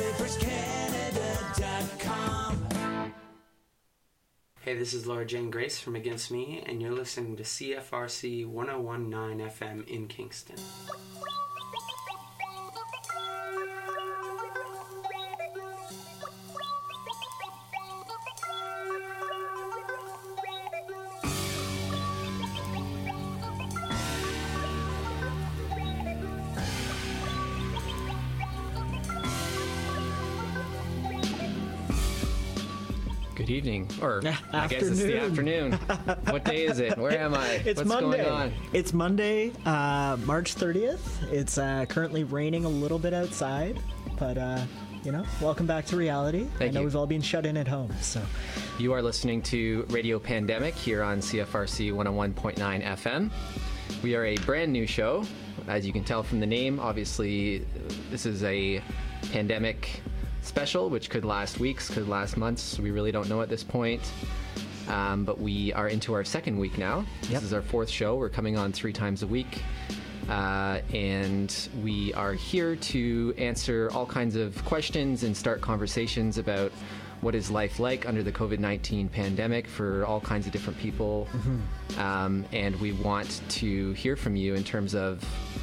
SliversCanada.com. Hey, this is Laura Jane Grace from Against Me, and you're listening to CFRC 1019 FM in Kingston. Good evening, or I guess it's the afternoon. What day is it? Where am I? It's What's Monday. going on? It's Monday, March 30th. It's currently raining a little bit outside, but welcome back to reality. Thank I know you. we've all been shut in at home, so You are listening to Radio Pandemic here on CFRC 101.9 FM. We are a brand new show. As you can tell from the name, obviously, this is a pandemic special, which could last weeks, could last months. We really don't know at this point. But we are into our second week now. This is our fourth show. We're coming on 3 times a week. And we are here to answer all kinds of questions and start conversations about what is life like under the COVID-19 pandemic for all kinds of different people. And we want to hear from you in terms of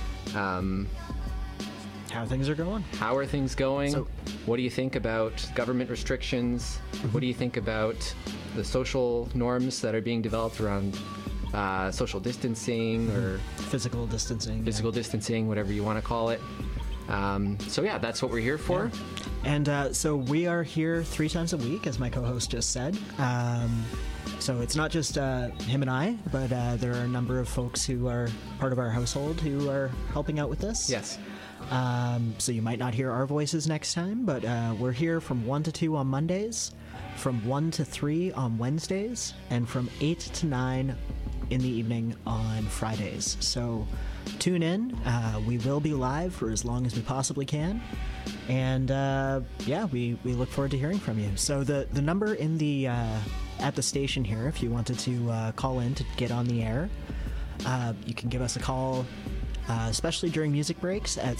how things are going. how are things going? So- What do you think about government restrictions? What do you think about the social norms that are being developed around social distancing or Physical distancing. physical distancing, whatever you want to call it? That's what we're here for. And so we are here 3 times a week, as my co-host just said. So it's not just him and I, but there are a number of folks who are part of our household who are helping out with this. Yes. So you might not hear our voices next time, but we're here from 1 to 2 on Mondays, from 1 to 3 on Wednesdays, and from 8 to 9 in the evening on Fridays. So tune in. We will be live for as long as we possibly can. And we look forward to hearing from you. So the number in the at the station here, if you wanted to call in to get on the air, you can give us a call, especially during music breaks, at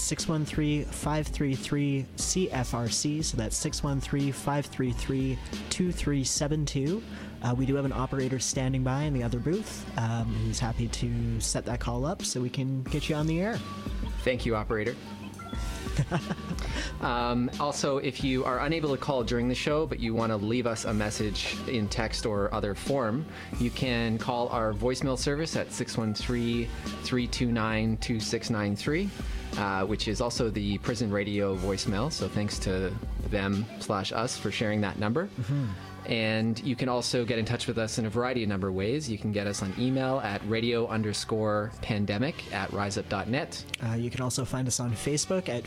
613-533-CFRC. So that's 613-533-2372. We do have an operator standing by in the other booth who's happy to set that call up so we can get you on the air. Thank you, operator. Also, if you are unable to call during the show, but you want to leave us a message in text or other form, you can call our voicemail service at 613-329-2693, which is also the prison radio voicemail. So thanks to them/us for sharing that number. And you can also get in touch with us in a variety of number of ways. You can get us on email at radio_pandemic@riseup.net. You can also find us on Facebook at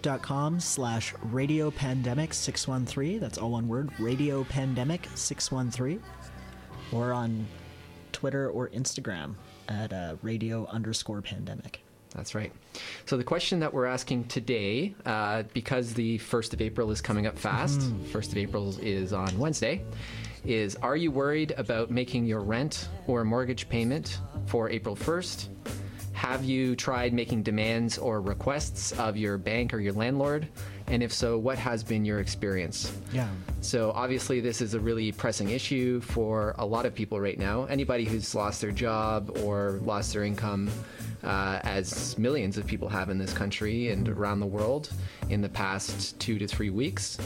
facebook.com/radiopandemic613. That's all one word, radiopandemic613. Or on Twitter or Instagram at radio_pandemic. That's right. So the question that we're asking today, because the 1st of April is coming up fast, 1st of April is on Wednesday, is are you worried about making your rent or mortgage payment for April 1st? Have you tried making demands or requests of your bank or your landlord? And if so, what has been your experience? Yeah. So obviously this is a really pressing issue for a lot of people right now. Anybody who's lost their job or lost their income, as millions of people have in this country and around the world in the past 2 to 3 weeks.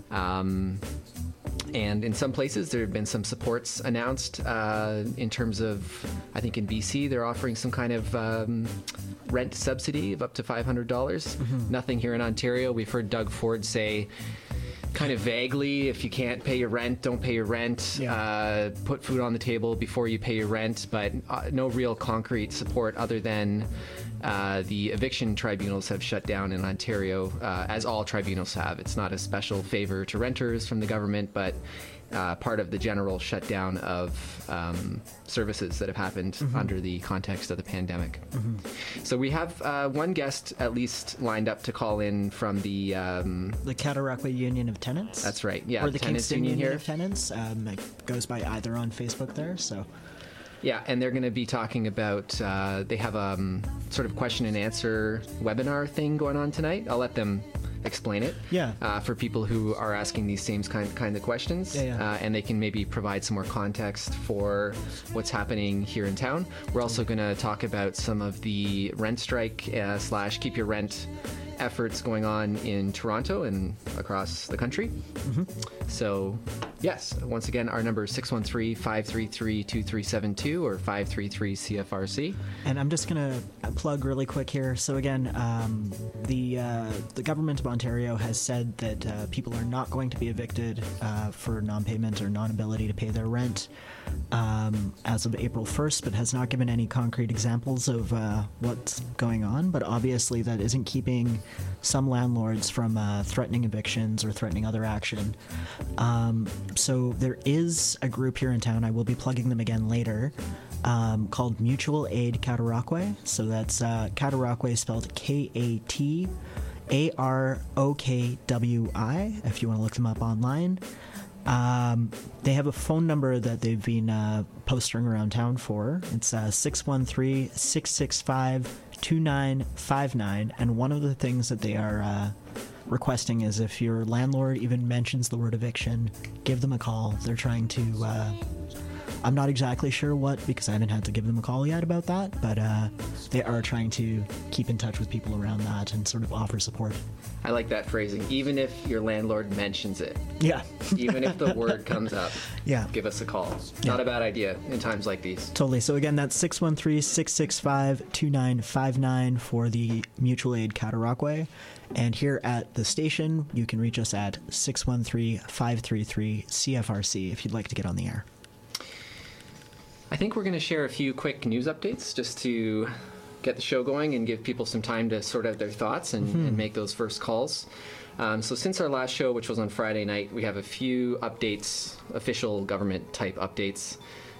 And in some places, there have been some supports announced in terms of, I think in BC, they're offering some kind of rent subsidy of up to $500. Nothing here in Ontario. We've heard Doug Ford say kind of vaguely, if you can't pay your rent, don't pay your rent. Put food on the table before you pay your rent, but no real concrete support other than the eviction tribunals have shut down in Ontario, as all tribunals have. It's not a special favor to renters from the government, but part of the general shutdown of services that have happened under the context of the pandemic. So we have one guest at least lined up to call in from the Cataraqui Union of Tenants. That's right. Yeah, Or the Tenants Kingston Union here. of Tenants. It goes by either on Facebook there. So Yeah, and they're going to be talking about, they have a sort of question and answer webinar thing going on tonight. I'll let them explain it. Yeah. For people who are asking these same kind of questions. Yeah. And they can maybe provide some more context for what's happening here in town. We're also going to talk about some of the rent strike / keep your rent efforts going on in Toronto and across the country. So, yes, once again, our number is 613-533-2372 or 533-CFRC. And I'm just going to plug really quick here. So again, the government of Ontario has said that people are not going to be evicted for non-payment or non-ability to pay their rent as of April 1st, but has not given any concrete examples of what's going on. But obviously that isn't keeping some landlords from threatening evictions or threatening other action. So there is a group here in town, I will be plugging them again later, called Mutual Aid Cataraqui. So that's Cataraqui spelled Katarokwi, if you want to look them up online. They have a phone number that they've been posting around town for. It's 613-665-2959. And one of the things that they are requesting is if your landlord even mentions the word eviction, give them a call. They're trying to... I'm not exactly sure what, because I haven't had to give them a call yet about that, but they are trying to keep in touch with people around that and sort of offer support. I like that phrasing. Even if your landlord mentions it. Yeah. Even if the word comes up. Yeah. Give us a call. Yeah. Not a bad idea in times like these. Totally. So again, that's 613-665-2959 for the Mutual Aid Cataraqui. And here at the station, you can reach us at 613-533-CFRC if you'd like to get on the air. I think we're going to share a few quick news updates just to get the show going and give people some time to sort out their thoughts and make those first calls. So since our last show, which was on Friday night, we have a few updates, official government type updates.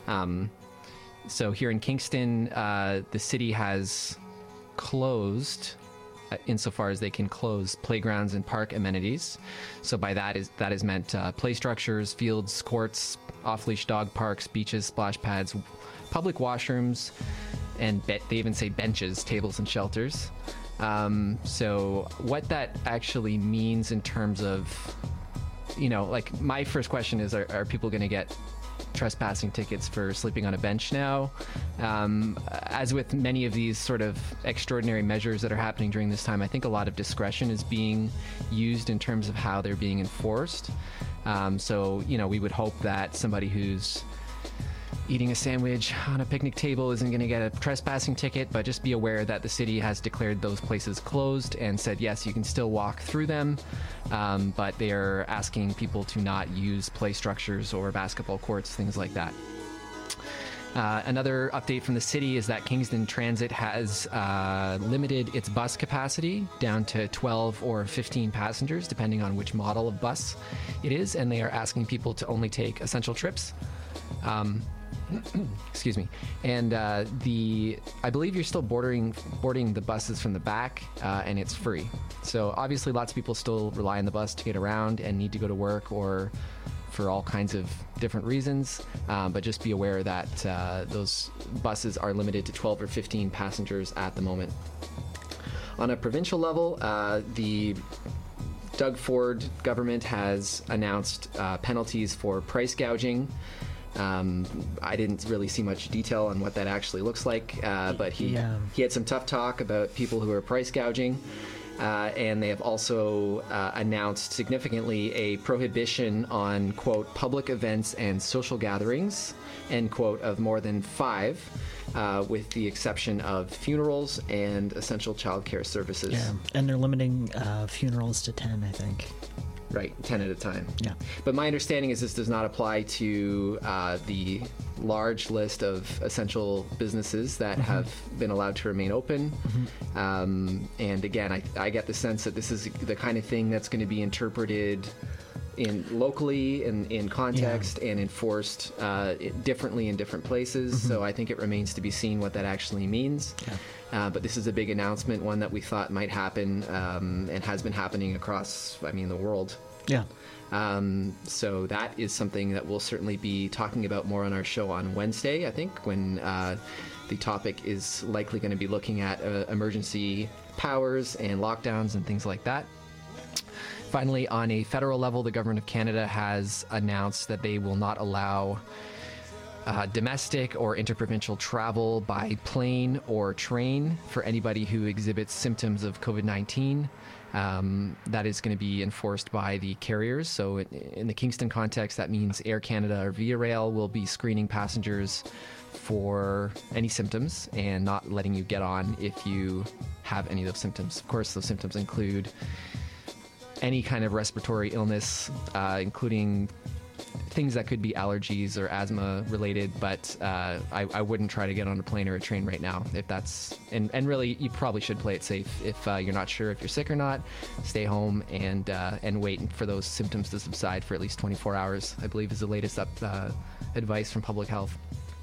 So here in Kingston, the city has closed, insofar as they can close playgrounds and park amenities. So by that is meant play structures, fields, courts, off-leash dog parks, beaches, splash pads, public washrooms, and they even say benches, tables, and shelters. So what that actually means in terms of, like my first question is, are people going to get trespassing tickets for sleeping on a bench now? As with many of these sort of extraordinary measures that are happening during this time, I think a lot of discretion is being used in terms of how they're being enforced. So, we would hope that somebody who's eating a sandwich on a picnic table isn't going to get a trespassing ticket, but just be aware that the city has declared those places closed and said, yes, you can still walk through them, but they are asking people to not use play structures or basketball courts, things like that. Another update from the city is that Kingston Transit has limited its bus capacity down to 12 or 15 passengers, depending on which model of bus it is, and they are asking people to only take essential trips. Excuse me. And I believe you're still boarding the buses from the back, and it's free. So obviously lots of people still rely on the bus to get around and need to go to work or for all kinds of different reasons, but just be aware that those buses are limited to 12 or 15 passengers at the moment. On a provincial level, the Doug Ford government has announced penalties for price gouging. I didn't really see much detail on what that actually looks like, but he had some tough talk about people who are price gouging. And they have also announced significantly a prohibition on, quote, public events and social gatherings, end quote, of more than 5, with the exception of funerals and essential childcare services. Yeah, and they're limiting funerals to 10, I think. Right, 10 at a time. Yeah. But my understanding is this does not apply to the large list of essential businesses that have been allowed to remain open. And again, I get the sense that this is the kind of thing that's going to be interpreted locally in context and enforced differently in different places. So I think it remains to be seen what that actually means. Yeah. But this is a big announcement, one that we thought might happen and has been happening across, the world. Yeah. So that is something that we'll certainly be talking about more on our show on Wednesday, I think, when the topic is likely going to be looking at emergency powers and lockdowns and things like that. Finally, on a federal level, the Government of Canada has announced that they will not allow domestic or interprovincial travel by plane or train for anybody who exhibits symptoms of COVID-19. That is going to be enforced by the carriers. So in the Kingston context, that means Air Canada or Via Rail will be screening passengers for any symptoms and not letting you get on if you have any of those symptoms. Of course, those symptoms include any kind of respiratory illness, including things that could be allergies or asthma related, but I wouldn't try to get on a plane or a train right now if that's, and really you probably should play it safe. If you're not sure if you're sick or not, stay home and wait for those symptoms to subside for at least 24 hours, I believe is the latest advice from Public Health.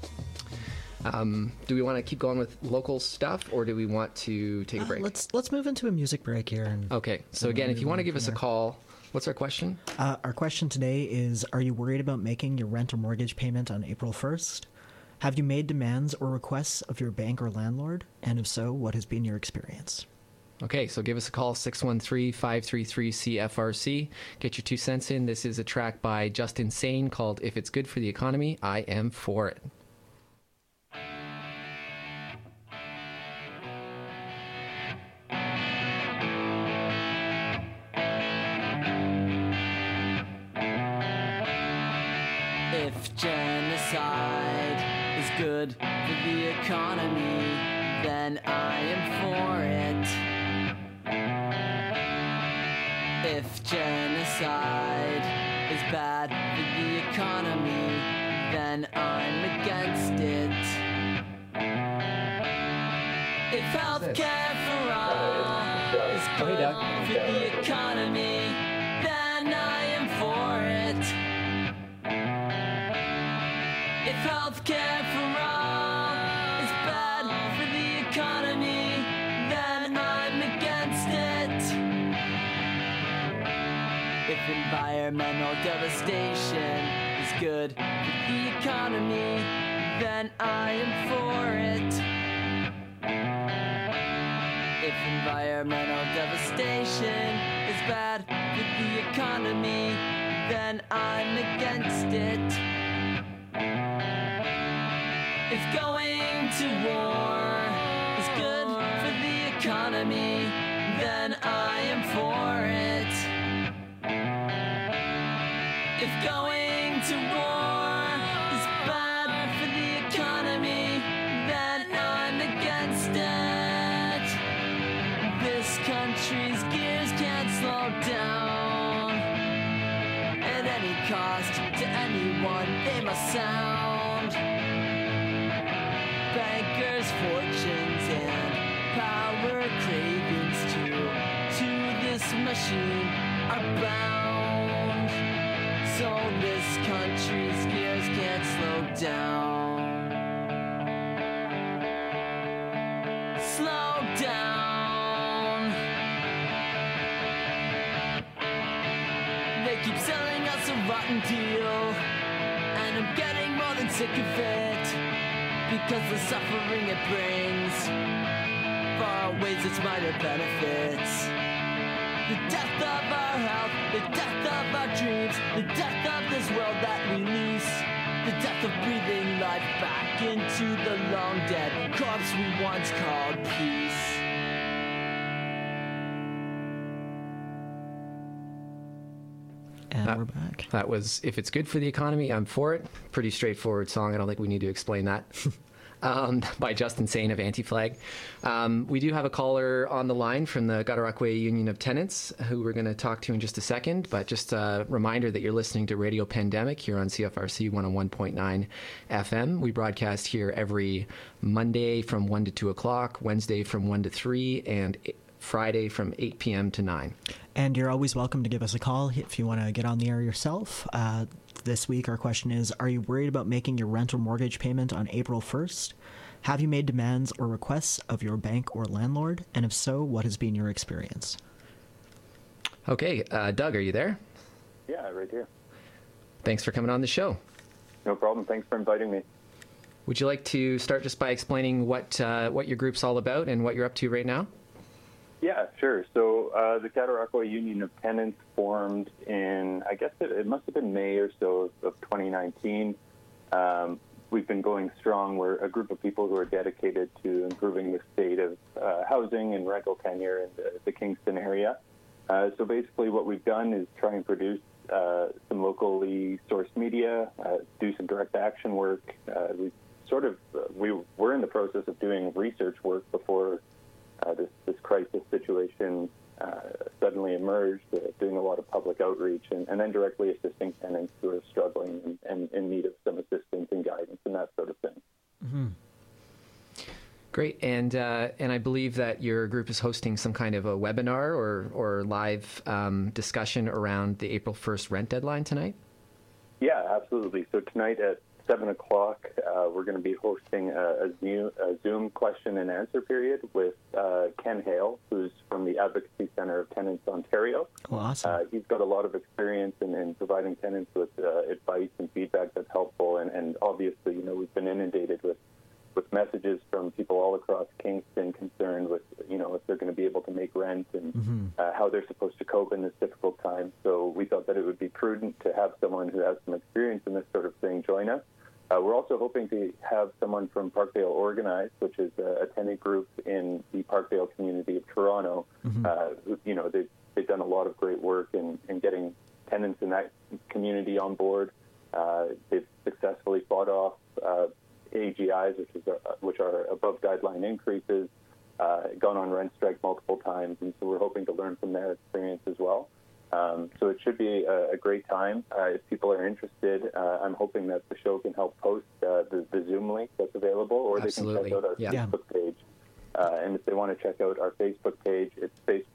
Do we want to keep going with local stuff, or do we want to take a break? Let's move into a music break here. Okay, so again, if you want to give us a call, what's our question? Our question today is, are you worried about making your rent or mortgage payment on April 1st? Have you made demands or requests of your bank or landlord? And if so, what has been your experience? Okay, so give us a call, 613-533-CFRC. Get your 2 cents in. This is a track by Justin Sane called If It's Good for the Economy, I Am For It. If genocide is good for the economy, then I am for it. If genocide is bad for the economy, then I'm against it. If healthcare for all is good for the economy, then I am for it. If healthcare for all is bad for the economy, then I'm against it. If environmental devastation is good for the economy, then I am for it. If environmental devastation is bad for the economy, then I'm against it. If going to war is good for the economy, then I am for it. If going to war is bad for the economy, then I'm against it. This country's gears can't slow down. At any cost to anyone they must sound. Bankers' fortunes and power cravings to this machine are bound. So this country's gears can't slow down. Slow down. They keep selling us a rotten deal, and I'm getting more than sick of it. Because the suffering it brings far outweighs its minor benefits. The death of our health, the death of our dreams, the death of this world that we lease, the death of breathing life back into the long dead corpse we once called peace. And we're back. That was If It's Good for the Economy, I'm For It. Pretty straightforward song. I don't think we need to explain that. By Justin Sane of Anti-Flag. We do have a caller on the line from the Gutaraquay Union of Tenants who we're going to talk to in just a second. But just a reminder that you're listening to Radio Pandemic here on CFRC 101.9 FM. We broadcast here every Monday from 1 to 2 o'clock, Wednesday from 1 to 3, and Friday from 8 p.m. to 9. And you're always welcome to give us a call if you want to get on the air yourself. This week, our question is, are you worried about making your rent or mortgage payment on April 1st? Have you made demands or requests of your bank or landlord? And if so, what has been your experience? Okay, Doug, are you there? Yeah, right here. Thanks for coming on the show. No problem. Thanks for inviting me. Would you like to start just by explaining what your group's all about and what you're up to right now? Yeah, sure. So the Cataraqui Union of Tenants formed in, I guess it must have been May or so of 2019. We've been going strong. We're a group of people who are dedicated to improving the state of housing and rental tenure in the Kingston area. So basically what we've done is try and produce some locally sourced media, do some direct action work. We were in the process of doing research work before this crisis situation suddenly emerged, doing a lot of public outreach and then directly assisting tenants who are struggling and in need of some assistance and guidance and that sort of thing. Mm-hmm. Great, and I believe that your group is hosting some kind of a webinar or live discussion around the April 1st rent deadline tonight? Yeah, absolutely. So tonight at 7 o'clock, we're going to be hosting a Zoom question and answer period with Ken Hale, who's from the Advocacy Centre of Tenants Ontario. Oh, awesome. He's got a lot of experience in providing tenants with advice and feedback that's helpful. And obviously, we've been inundated with messages from people all across Kingston concerned with, if they're going to be able to make rent and how they're supposed to cope in this difficult time. So we thought that it would be prudent to have someone who has some experience in this sort of thing join us. We're also hoping to have someone from Parkdale Organize, which is a tenant group in the Parkdale community of Toronto. They've done a lot of great work in getting tenants in that community on board. They've successfully fought off AGIs, which are above guideline increases, gone on rent strike multiple times, and so we're hoping to learn from their experience as well. So it should be a great time. If people are interested, I'm hoping that the show can help post the Zoom link that's available, or Absolutely. they can check out our Facebook page. And if they want to check out our Facebook page, it's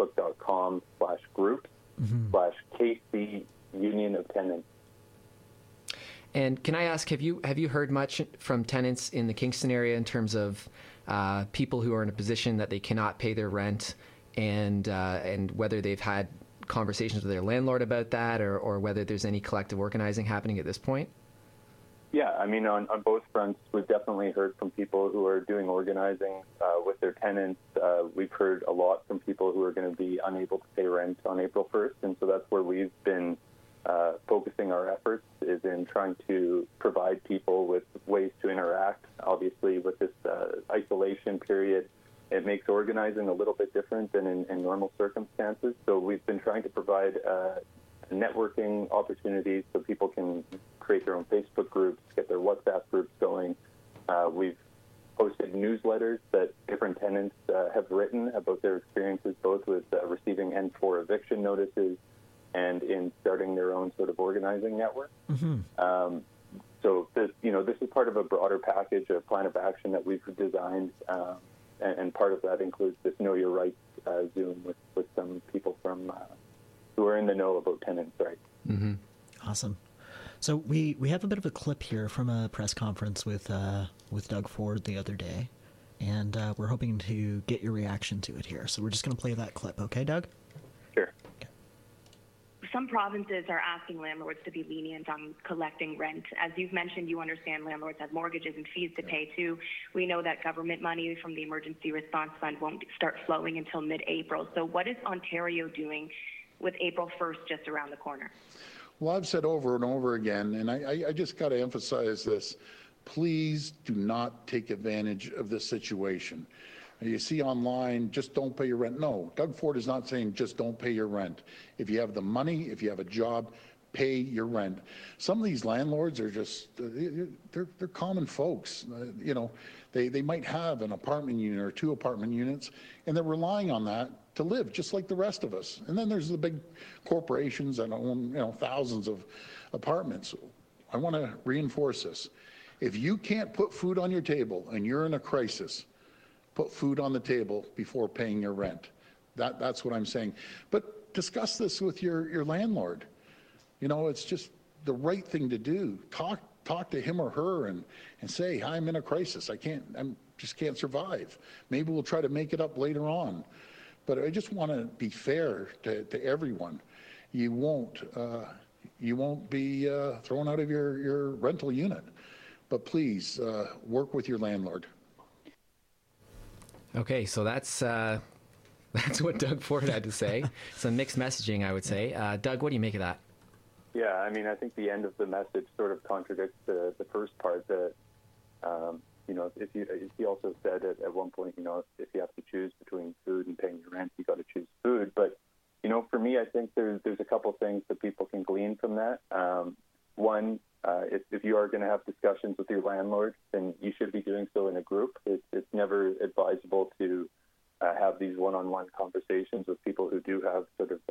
facebook.com/groups/KC Union of Tenants. And can I ask, have you heard much from tenants in the Kingston area in terms of people who are in a position that they cannot pay their rent, and whether they've had conversations with their landlord about that, or whether there's any collective organizing happening at this point? Yeah, I mean, on both fronts, we've definitely heard from people who are doing organizing with their tenants. We've heard a lot from people who are going to be unable to pay rent on April 1st, and so that's where we've been focusing our efforts, is in trying to provide people with ways to interact. Obviously, with this isolation period, it makes organizing a little bit different than in normal circumstances. So we've been trying to provide networking opportunities so people can create their own Facebook groups, get their WhatsApp groups going. We've posted newsletters that different tenants have written about their experiences, both with receiving N4 eviction notices and in starting their own sort of organizing network. So this is part of a broader package, a plan of action that we've designed, and part of that includes this Know Your Rights Zoom with some people from who are in the know about tenants' rights. Mm-hmm. Awesome. So we have a bit of a clip here from a press conference with Doug Ford the other day, and we're hoping to get your reaction to it here. So we're just going to play that clip, okay, Doug? Sure. Okay. Some provinces are asking landlords to be lenient on collecting rent. As you've mentioned, you understand landlords have mortgages and fees to pay too. We know that government money from the Emergency Response Fund won't start flowing until mid-April. So what is Ontario doing with April 1st just around the corner? Well, I've said over and over again, and I just got to emphasize this, please do not take advantage of this situation. You see online, just don't pay your rent. No, Doug Ford is not saying just don't pay your rent. If you have the money, if you have a job, pay your rent. Some of these landlords are just, they're common folks. They might have an apartment unit or 2 apartment units, and they're relying on that to live just like the rest of us. And then there's the big corporations that own thousands of apartments. I want to reinforce this. If you can't put food on your table and you're in a crisis, put food on the table before paying your rent. That's what I'm saying. But discuss this with your landlord. It's just the right thing to do. Talk to him or her and say, I'm in a crisis. I just can't survive. Maybe we'll try to make it up later on. But I just want to be fair to everyone. You won't be thrown out of your rental unit. But please work with your landlord. Okay, so that's That's what Doug Ford had to say. Some mixed messaging, I would say. Doug, what do you make of that? Yeah, I mean, I think the end of the message sort of contradicts the first part that, if he also said at one point, if you have to choose between food and paying your rent, you got to choose food. But, for me, I think there's a couple things that people can glean from that. One, if you are going to have discussions with your landlord, then you should be doing so in a group. It's never advisable to have these one-on-one conversations with people who do have sort of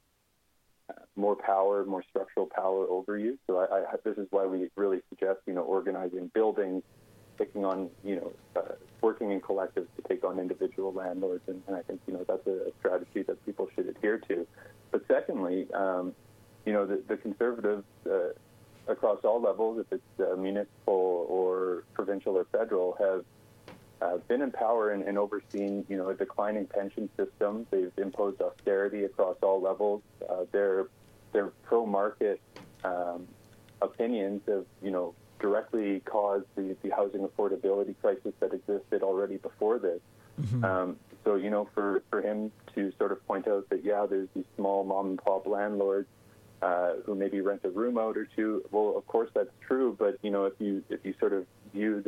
more power, more structural power over you. So this is why we really suggest, organizing buildings, taking on, working in collectives to take on individual landlords. And I think, that's a strategy that people should adhere to. But secondly, the conservatives across all levels, if it's municipal or provincial or federal, have been in power and overseen, a declining pension system. They've imposed austerity across all levels. Their pro-market opinions have, directly caused the housing affordability crisis that existed already before this. Mm-hmm. So, for him to sort of point out that, there's these small mom-and-pop landlords who maybe rent a room out or two, well, of course that's true, but, if you sort of view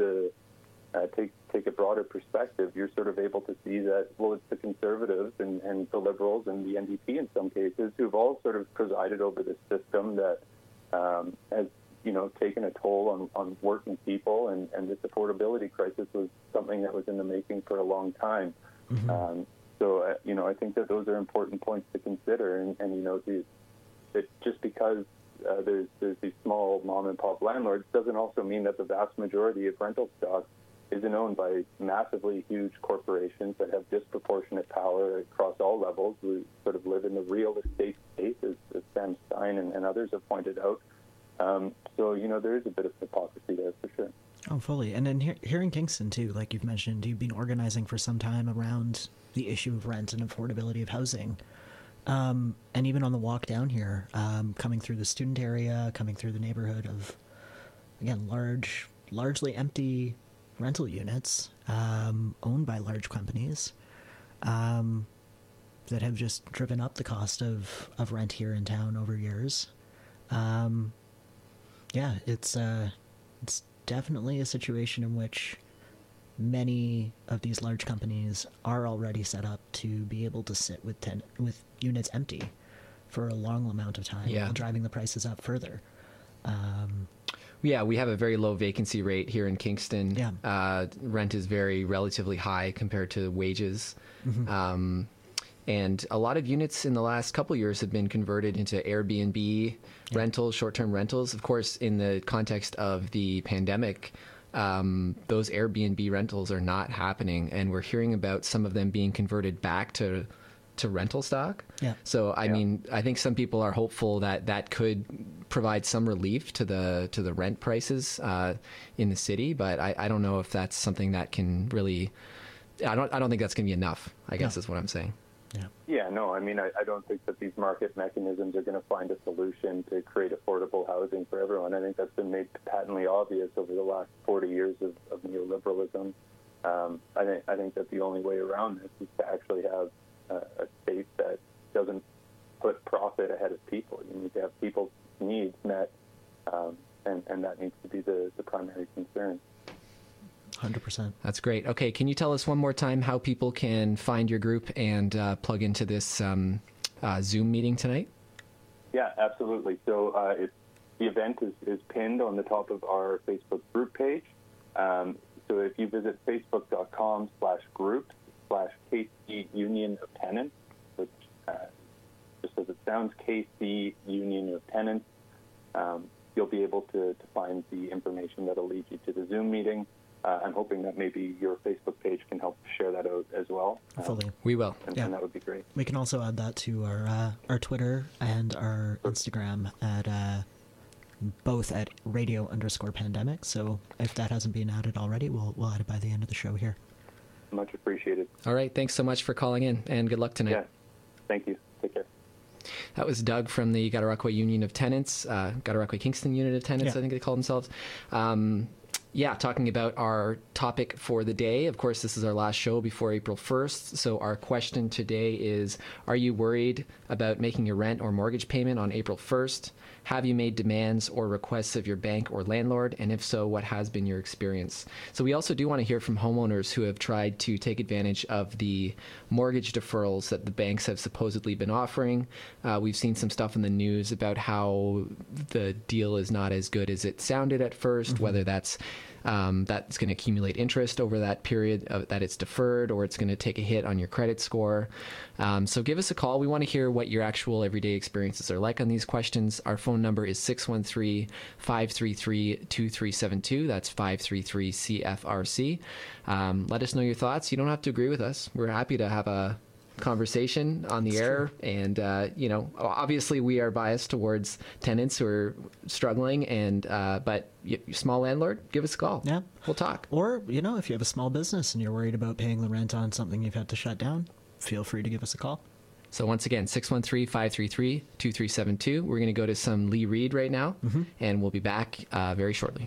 take a broader perspective, you're sort of able to see that, well, it's the Conservatives and the Liberals and the NDP in some cases who've all sort of presided over this system that has, taken a toll on working people, and this affordability crisis was something that was in the making for a long time. Mm-hmm. So, I think that those are important points to consider, and just because there's these small mom-and-pop landlords doesn't also mean that the vast majority of rental stock isn't owned by massively huge corporations that have disproportionate power across all levels. We sort of live in the real estate space, as Sam Stein and others have pointed out. So, there is a bit of hypocrisy there for sure. Oh, fully. And then here in Kingston, too, like you've mentioned, you've been organizing for some time around the issue of rent and affordability of housing. And even on the walk down here, coming through the student area, coming through the neighborhood of, again, largely empty rental units owned by large companies that have just driven up the cost of rent here in town over years. It's definitely a situation in which many of these large companies are already set up to be able to sit with units empty for a long amount of time while driving the prices up further. Yeah, we have a very low vacancy rate here in Kingston. Yeah. Rent is relatively high compared to wages. Mm-hmm. And a lot of units in the last couple of years have been converted into Airbnb rentals, short-term rentals. Of course, in the context of the pandemic, those Airbnb rentals are not happening, and we're hearing about some of them being converted back to rental stock. Yeah. So I mean, I think some people are hopeful that could provide some relief to the rent prices in the city, but I don't know if that's something that can really. I don't think that's going to be enough. I guess is what I'm saying. Yeah, no, I mean, I don't think that these market mechanisms are going to find a solution to create affordable housing for everyone. I think that's been made patently obvious over the last 40 years of neoliberalism. I think that the only way around this is to actually have a state that doesn't put profit ahead of people. You need to have people's needs met, and that needs to be the primary concern. 100%. That's great. Okay, can you tell us one more time how people can find your group and plug into this Zoom meeting tonight? Yeah, absolutely. So the event is pinned on the top of our Facebook group page. So if you visit facebook.com/groups/KC Union of Tenants, which just as it sounds, KC Union of Tenants, you'll be able to find the information that'll lead you to the Zoom meeting. I'm hoping that maybe your Facebook page can help share that out as well. Fully. We will. And that would be great. We can also add that to our Twitter and our Instagram at both at radio_pandemic. So if that hasn't been added already, we'll add it by the end of the show here. Much appreciated. All right. Thanks so much for calling in, and good luck tonight. Yeah. Thank you. Take care. That was Doug from the Gataroquois Union of Tenants, Gataroquois Kingston Unit of Tenants, I think they call themselves. Yeah, talking about our topic for the day. Of course, this is our last show before April 1st. So our question today is, are you worried about making your rent or mortgage payment on April 1st? Have you made demands or requests of your bank or landlord? And if so, what has been your experience? So we also do want to hear from homeowners who have tried to take advantage of the mortgage deferrals that the banks have supposedly been offering. We've seen some stuff in the news about how the deal is not as good as it sounded at first, whether that's going to accumulate interest over that period that it's deferred, or it's going to take a hit on your credit score. So give us a call. We want to hear what your actual everyday experiences are like on these questions. Our phone number is 613-533-2372. That's 533-CFRC. Let us know your thoughts. You don't have to agree with us. We're happy to have a conversation on the air. And, obviously we are biased towards tenants who are struggling, and but small landlord, give us a call. Yeah. We'll talk. Or, if you have a small business and you're worried about paying the rent on something you've had to shut down, feel free to give us a call. So once again, 613-533-2372. We're going to go to some Lee Reed right now, and we'll be back very shortly.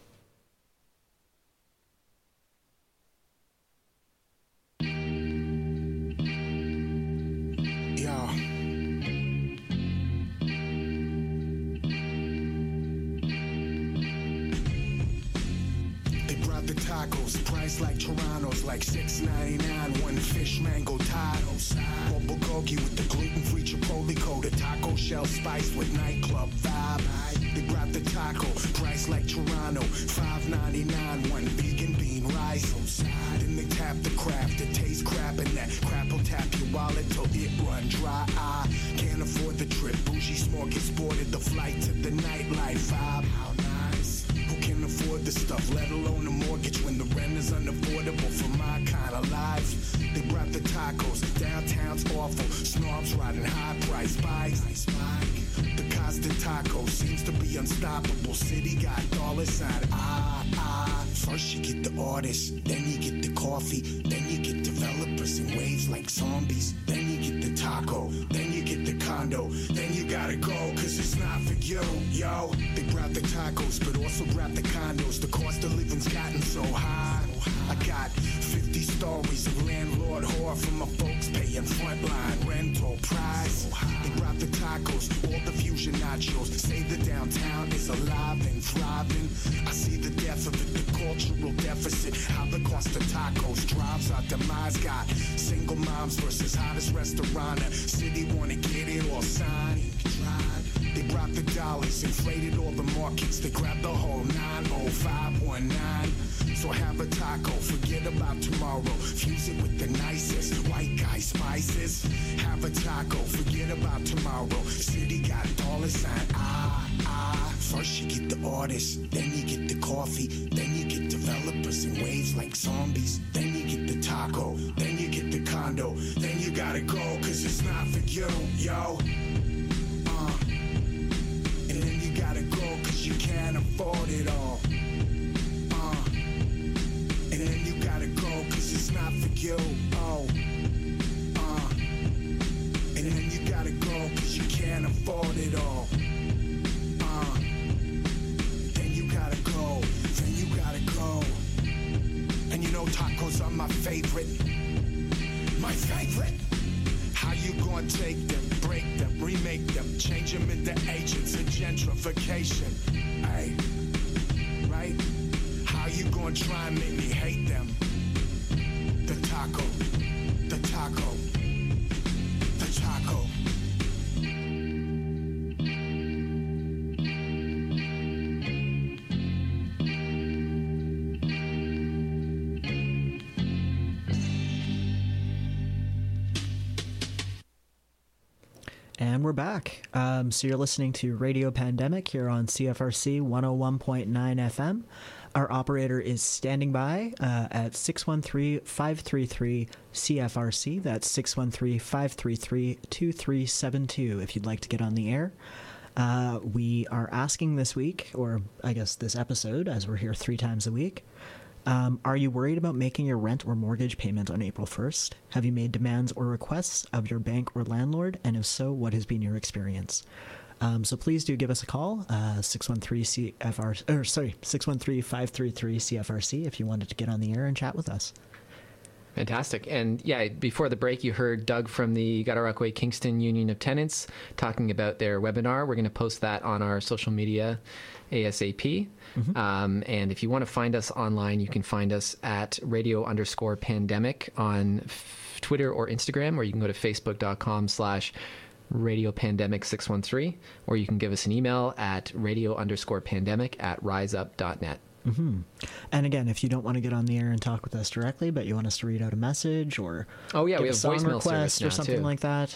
Tacos, price like Toronto's, like $6.99. One fish mango tacos, or bulgogi with the gluten-free chipotle coated taco shell spiced with nightclub vibe. They brought the taco, price like Toronto, $5.99. One vegan bean rice. Then they tap the craft, it tastes crap, and that crap will tap your wallet till it run dry. I can't afford the trip, bougie smorgasborded the flight to the nightlife vibe. How nice. Who can afford the stuff, let alone the mortgage, when the rent is unaffordable for my kind of life? They brought the tacos, downtown's awful, snobs riding high-priced bikes. The Costa Taco seems to be unstoppable, city got dollar sign, First you get the artists, then you get the coffee, then you get developers in waves like zombies, then you get the taco, then you get the condo, then you gotta go, cause it's not for you, yo. They brought the tacos, but also brought the condos, the cost of living's gotten so high. I got 50 stories of landlord whore from my folks paying frontline rental price. They brought the tacos, all the fusion nachos, say the downtown is alive and thriving. I see the death of it, the cultural deficit, how the cost of tacos drives our demise. Got single moms versus hottest restaurant, city wanna get it all signed. They brought the dollars, inflated all the markets, they grabbed the whole 90519. So have a taco, forget about tomorrow, fuse it with the nicest white guy spices. Have a taco, forget about tomorrow, city got dollar sign, First you get the artists, then you get the coffee, then you get developers in waves like zombies, then you get the taco, then you get the condo, then you gotta go, cause it's not for you, yo. And then you gotta go, cause you can't afford it all. And then you gotta go, cause it's not for you, And then you gotta go, cause you can't afford it all. Then you gotta go, then you gotta go. And tacos are my favorite. My favorite. How you gonna take them, break them, remake them, change them into agents of gentrification? Ay, right? How you gonna try and make me hate them? The taco, the taco, the taco. And we're back. So you're listening to Radio Pandemic here on CFRC 101.9 FM. Our operator is standing by at 613-533-CFRC. That's 613-533-2372 if you'd like to get on the air. We are asking this week, or I guess this episode, as we're here 3 times a week, are you worried about making your rent or mortgage payment on April 1st? Have you made demands or requests of your bank or landlord? And if so, what has been your experience? So please do give us a call, 613-533-CFRC if you wanted to get on the air and chat with us. Fantastic. And yeah, before the break, you heard Doug from the Gattaroquay Kingston Union of Tenants talking about their webinar. We're going to post that on our social media ASAP. And if you want to find us online, you can find us at radio_pandemic on Twitter or Instagram, or you can go to facebook.com/radiopandemic613, or you can give us an email at radio_pandemic@riseup.net. And again, if you don't want to get on the air and talk with us directly, but you want us to read out a message or we have a song voicemail request service or now, something too. like that,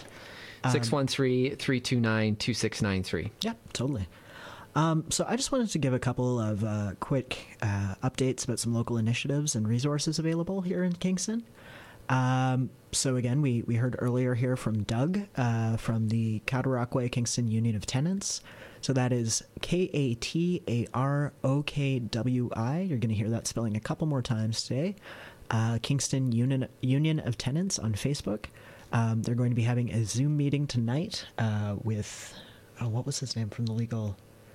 613-329-2693. Yeah, totally. So I just wanted to give a couple of quick updates about some local initiatives and resources available here in Kingston. So again, we heard earlier here from Doug from the Cataraqui Kingston Union of Tenants. So that is KATAROKWI. You're going to hear that spelling a couple more times today. Kingston Union of Tenants on Facebook. They're going to be having a Zoom meeting tonight with, what was his name from the legal?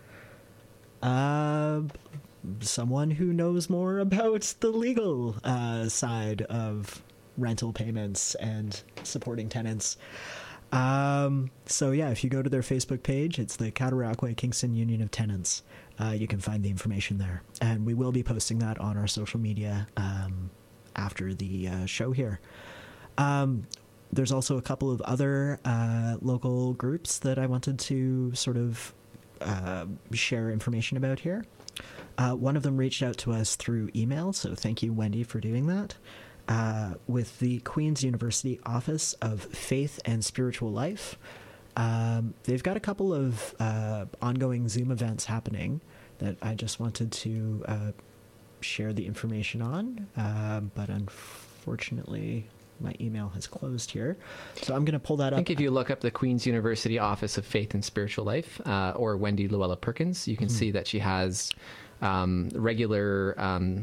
Someone who knows more about the legal side of rental payments and supporting tenants. So yeah, if you go to their Facebook page, it's the Cataraqui Kingston Union of Tenants. You can find the information there, and we will be posting that on our social media after the show here. There's also a couple of other local groups that I wanted to sort of share information about here. One of them reached out to us through email, so thank you, Wendy, for doing that. With the Queen's University Office of Faith and Spiritual Life. They've got a couple of ongoing Zoom events happening that I just wanted to share the information on, but unfortunately my email has closed here. So I'm going to pull that up. I think if you look up the Queen's University Office of Faith and Spiritual Life, or Wendy Luella Perkins, you can see that she has regular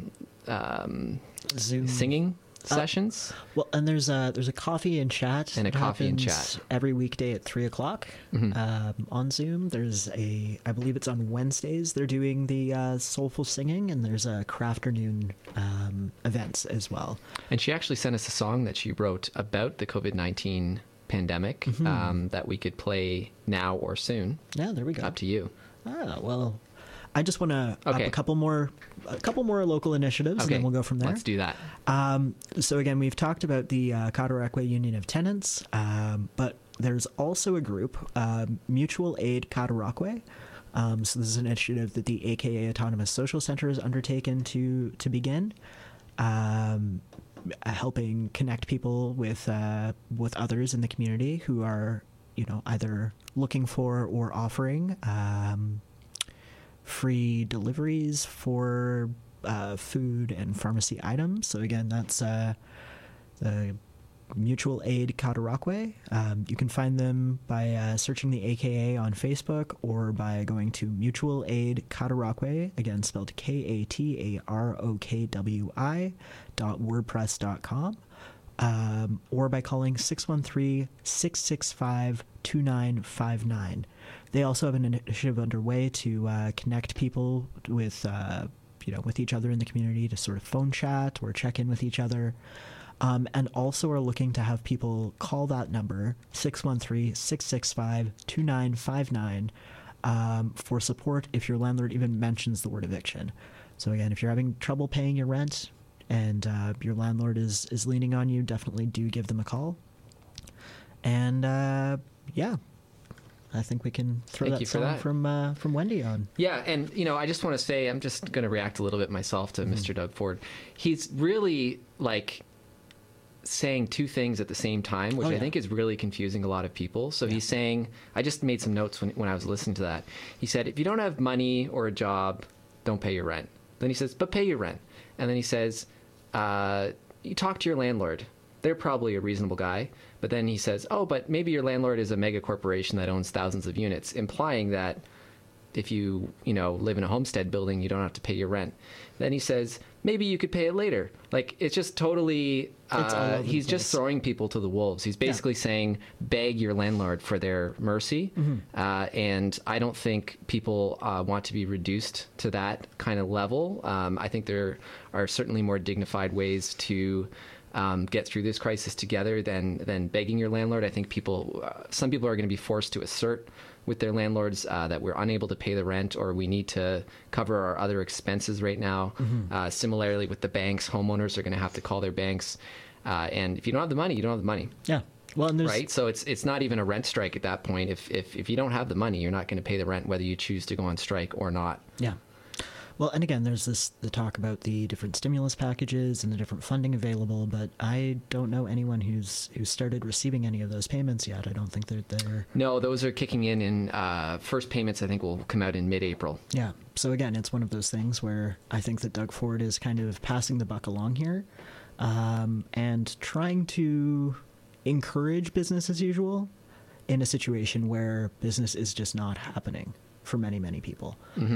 Zoom singing sessions. Well, and there's a coffee and chat and a that coffee and happens chat every weekday at 3:00 on Zoom. There's I believe it's on Wednesdays. They're doing the soulful singing, and there's a crafternoon events as well. And she actually sent us a song that she wrote about the COVID-19 pandemic that we could play now or soon. Yeah, there we go. Up to you. Well, I just want to up a couple more local initiatives, and then we'll go from there. Let's do that. So again, we've talked about the Cataraqui Union of Tenants, but there's also a group, Mutual Aid Cataraqui. So this is an initiative that the AKA Autonomous Social Center has undertaken to begin, helping connect people with others in the community who are, either looking for or offering free deliveries for food and pharmacy items. So again, that's the Mutual Aid Cataraqui. You can find them by searching the AKA on Facebook, or by going to Mutual Aid Cataraqui, again spelled KATAROKWI.wordpress.com, or by calling 613-665-2959. They also have an initiative underway to connect people with each other in the community, to sort of phone chat or check in with each other. And also are looking to have people call that number, 613-665-2959, for support if your landlord even mentions the word eviction. So again, if you're having trouble paying your rent and your landlord is leaning on you, definitely do give them a call. And I think we can throw that song from Wendy on. Yeah, and I just want to say, I'm just going to react a little bit myself to Mr. Doug Ford. He's really saying two things at the same time, which I think is really confusing a lot of people. So he's saying, I just made some notes when I was listening to that. He said, if you don't have money or a job, don't pay your rent. Then he says, but pay your rent. And then he says, you talk to your landlord. They're probably a reasonable guy. But then he says, oh, but maybe your landlord is a mega corporation that owns thousands of units, implying that if you live in a homestead building, you don't have to pay your rent. Then he says, maybe you could pay it later. Like, it's just totally, It's all over the he's just place. throwing people to the wolves. He's basically saying, beg your landlord for their mercy. And I don't think people want to be reduced to that kind of level. I think there are certainly more dignified ways to get through this crisis together than begging your landlord. I think some people are going to be forced to assert with their landlords that we're unable to pay the rent, or we need to cover our other expenses right now. Similarly with the banks, homeowners are going to have to call their banks. And if you don't have the money, you don't have the money. Yeah. Well, and there's, Right? So it's not even a rent strike at that point. If you don't have the money, you're not going to pay the rent whether you choose to go on strike or not. Yeah. Well, and again, there's the talk about the different stimulus packages and the different funding available, but I don't know anyone who's started receiving any of those payments yet. I don't think they're No, those are kicking in first payments, I think, will come out in mid-April. yeah. So again, it's one of those things where I think that Doug Ford is kind of passing the buck along here, and trying to encourage business as usual in a situation where business is just not happening for many, many people.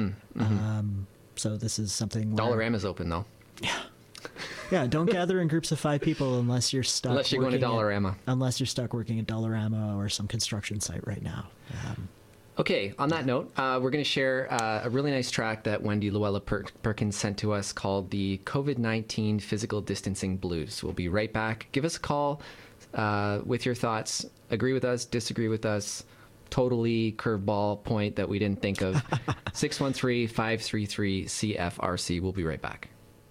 So this is something where... Dollarama's open, though. Yeah, don't gather in groups of 5 people unless you're stuck. Unless you're going to working Dollarama. unless you're stuck working at Dollarama or some construction site right now. Okay, on that note, we're going to share a really nice track that Wendy Luella Perkins sent to us called the COVID-19 Physical Distancing Blues. We'll be right back. Give us a call with your thoughts. Agree with us, disagree with us. Totally curveball point that we didn't think of. 613-533-CFRC. We'll be right back.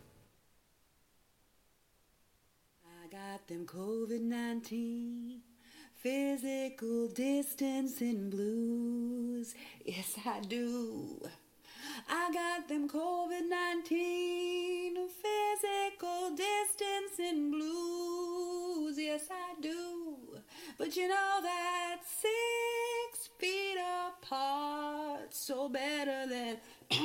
I got them COVID-19 physical distancing blues. Yes, I do. I got them COVID-19 physical distancing blues. Yes, I do. But you know that 6 feet apart, so better than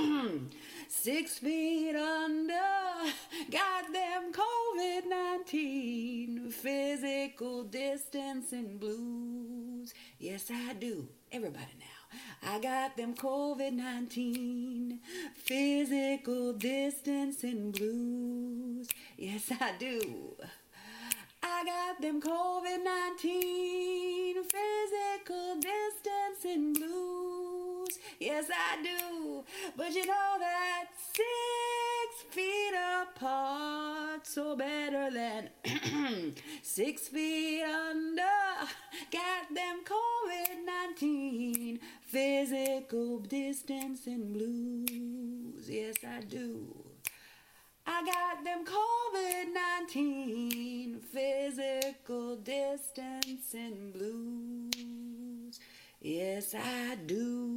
6 feet under. Got them COVID-19 physical distancing blues. Yes, I do. Everybody now. I got them COVID-19 physical distancing blues. Yes, I do. I got them COVID-19 physical distancing blues. Yes, I do. But you know that 6 feet apart, so better than 6 feet under. Got them COVID-19 physical distancing blues. Yes, I do. I got them COVID-19 physical distancing blues. Yes, I do.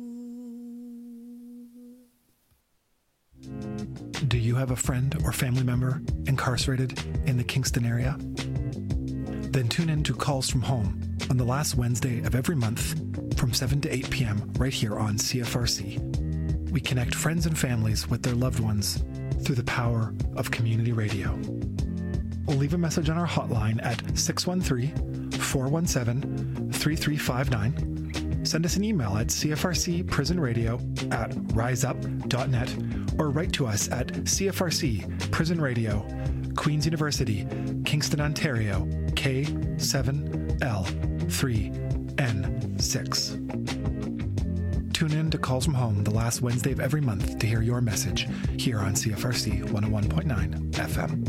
Do you have a friend or family member incarcerated in the Kingston area? Then tune in to Calls from Home on the last Wednesday of every month from 7 to 8 p.m. right here on CFRC. We connect friends and families with their loved ones through the power of community radio. Or leave a message on our hotline at 613-417-3359. Send us an email at cfrcprisonradio@riseup.net or write to us at CFRC Prison Radio, Queen's University, Kingston, Ontario, K7L3N6. Tune in to Calls from Home the last Wednesday of every month to hear your message here on CFRC 101.9 FM.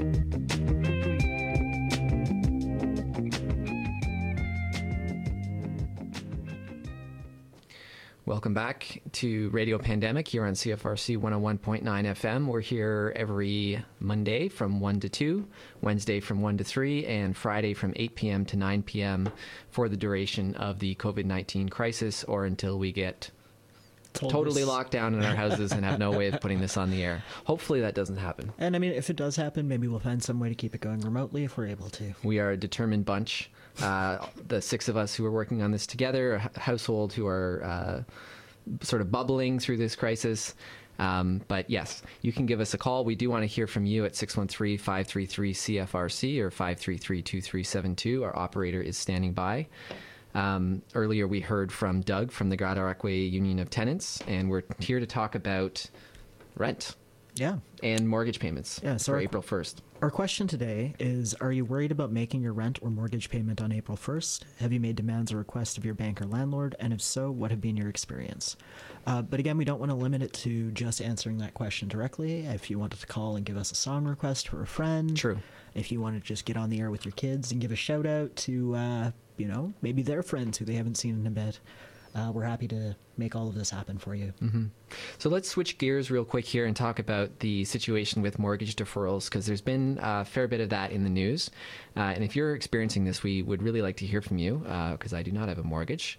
Welcome back to Radio Pandemic here on CFRC 101.9 FM. We're here every Monday from 1 to 2, Wednesday from 1 to 3, and Friday from 8 p.m. to 9 p.m. for the duration of the COVID-19 crisis or until we get totally locked down in our houses and have no way of putting this on the air. Hopefully that doesn't happen. And I mean, if it does happen, maybe we'll find some way to keep it going remotely if we're able to. We are a determined bunch. The 6 of us who are working on this together, a household who are sort of bubbling through this crisis. But yes, you can give us a call. We do want to hear from you at 613-533-CFRC or 533-2372. Our operator is standing by. Earlier we heard from Doug from the Grada Arquay Union of Tenants, and we're here to talk about rent. Yeah. And mortgage payments for April 1st. Our question today is, are you worried about making your rent or mortgage payment on April 1st? Have you made demands or requests of your bank or landlord? And if so, what have been your experience? But again, we don't want to limit it to just answering that question directly. If you wanted to call and give us a song request for a friend. True. If you want to just get on the air with your kids and give a shout out to, maybe their friends who they haven't seen in a bit. We're happy to make all of this happen for you. Mm-hmm. So let's switch gears real quick here and talk about the situation with mortgage deferrals, because there's been a fair bit of that in the news. And if you're experiencing this, we would really like to hear from you, because I do not have a mortgage.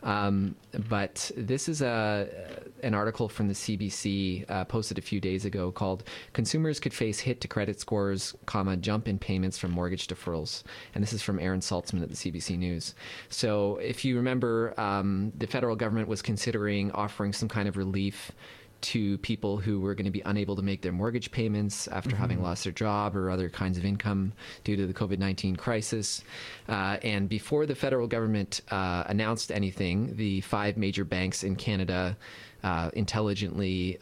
But this is an article from the CBC posted a few days ago called "Consumers Could Face Hit to Credit Scores, Jump in Payments from Mortgage Deferrals." And this is from Aaron Saltzman at the CBC News. So if you remember, the federal government was considering offering some kind of relief to people who were going to be unable to make their mortgage payments after having lost their job or other kinds of income due to the COVID-19 crisis. And before the federal government announced anything, the 5 major banks in Canada intelligently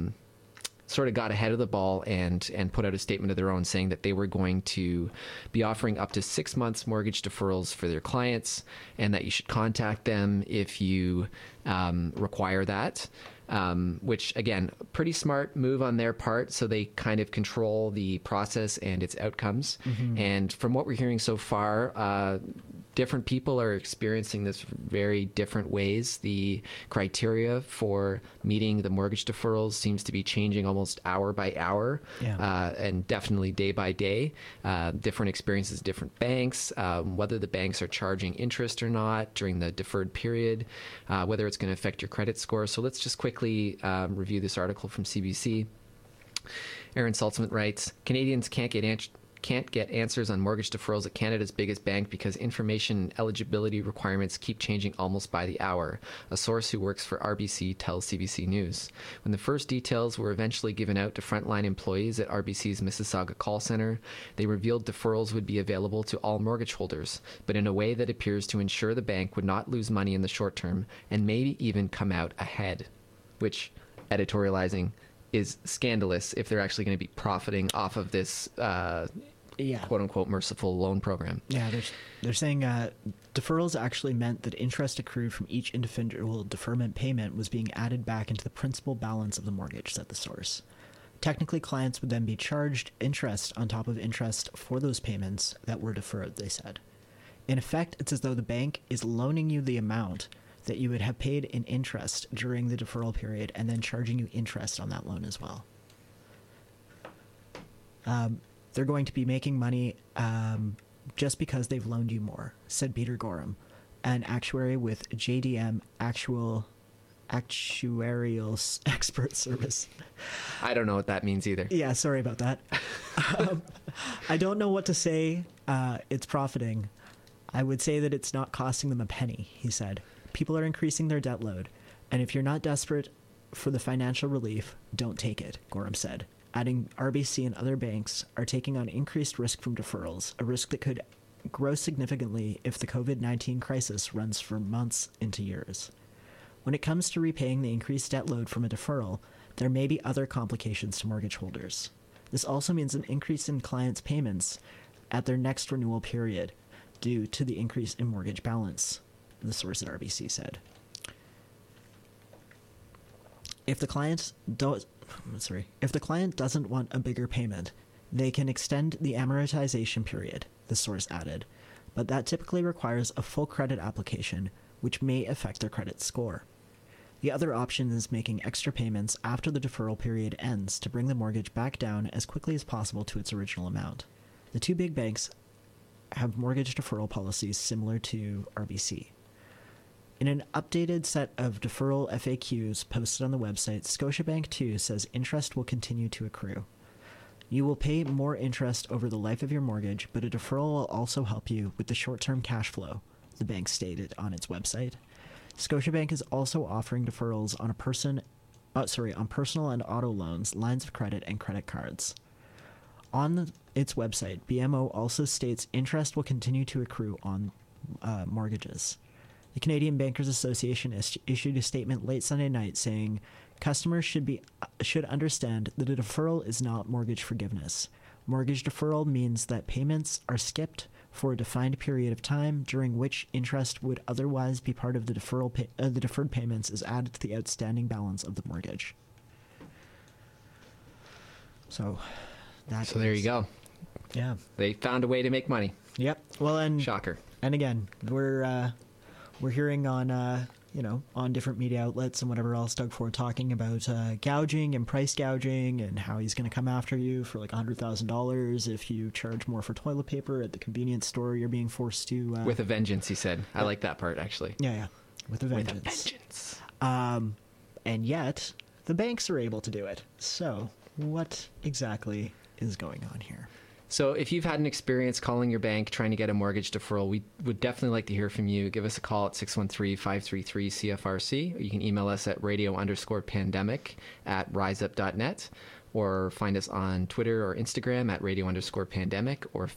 sort of got ahead of the ball and put out a statement of their own saying that they were going to be offering up to 6 months mortgage deferrals for their clients, and that you should contact them if you require that. Which, again, pretty smart move on their part, so they kind of control the process and its outcomes. And from what we're hearing so far, different people are experiencing this very different ways. The criteria for meeting the mortgage deferrals seems to be changing almost hour by hour, and definitely day by day. Different experiences, different banks, whether the banks are charging interest or not during the deferred period, whether it's going to affect your credit score. So let's just quickly review this article from CBC. Aaron Saltzman writes, Canadians can't get answers on mortgage deferrals at Canada's biggest bank because information and eligibility requirements keep changing almost by the hour, a source who works for RBC tells CBC News. When the first details were eventually given out to frontline employees at RBC's Mississauga call center, they revealed deferrals would be available to all mortgage holders, but in a way that appears to ensure the bank would not lose money in the short term and maybe even come out ahead, which, editorializing, is scandalous if they're actually going to be profiting off of this quote-unquote merciful loan program. Yeah, they're saying deferrals actually meant that interest accrued from each individual deferment payment was being added back into the principal balance of the mortgage, said the source. Technically, clients would then be charged interest on top of interest for those payments that were deferred, they said. In effect, it's as though the bank is loaning you the amount that you would have paid in interest during the deferral period and then charging you interest on that loan as well. They're going to be making money just because they've loaned you more, said Peter Gorham, an actuary with JDM Actuarial Expert Service. I don't know what that means either. Yeah, sorry about that. I don't know what to say. It's profiting. I would say that it's not costing them a penny, he said. People are increasing their debt load, and if you're not desperate for the financial relief, don't take it, Gorham said, adding RBC and other banks are taking on increased risk from deferrals, a risk that could grow significantly if the COVID-19 crisis runs for months into years. When it comes to repaying the increased debt load from a deferral, there may be other complications to mortgage holders. This also means an increase in clients' payments at their next renewal period due to the increase in mortgage balance, the source at RBC said. If the client doesn't want a bigger payment, they can extend the amortization period, the source added, but that typically requires a full credit application, which may affect their credit score. The other option is making extra payments after the deferral period ends to bring the mortgage back down as quickly as possible to its original amount. The two big banks have mortgage deferral policies similar to RBC. In an updated set of deferral FAQs posted on the website, Scotiabank too says interest will continue to accrue. You will pay more interest over the life of your mortgage, but a deferral will also help you with the short-term cash flow, the bank stated on its website. Scotiabank is also offering deferrals on personal and auto loans, lines of credit, and credit cards. On its website, BMO also states interest will continue to accrue on mortgages. The Canadian Bankers Association issued a statement late Sunday night saying Customers should understand that a deferral is not mortgage forgiveness. Mortgage deferral means that payments are skipped for a defined period of time during which interest would otherwise be part of the the deferred payments is added to the outstanding balance of the mortgage. So there you go. Yeah. They found a way to make money. Yep. Well, and shocker. And again, we're hearing on on different media outlets and whatever else Doug Ford talking about gouging and price gouging and how he's going to come after you for like $100,000 if you charge more for toilet paper at the convenience store. You're being forced to with a vengeance, he said. I like that part actually. Yeah, with a vengeance. And yet the banks are able to do it. So what exactly is going on here? So if you've had an experience calling your bank trying to get a mortgage deferral, we would definitely like to hear from you. Give us a call at 613-533-CFRC. Or you can email us at radio_pandemic@riseup.net, or find us on Twitter or Instagram at radio_pandemic, or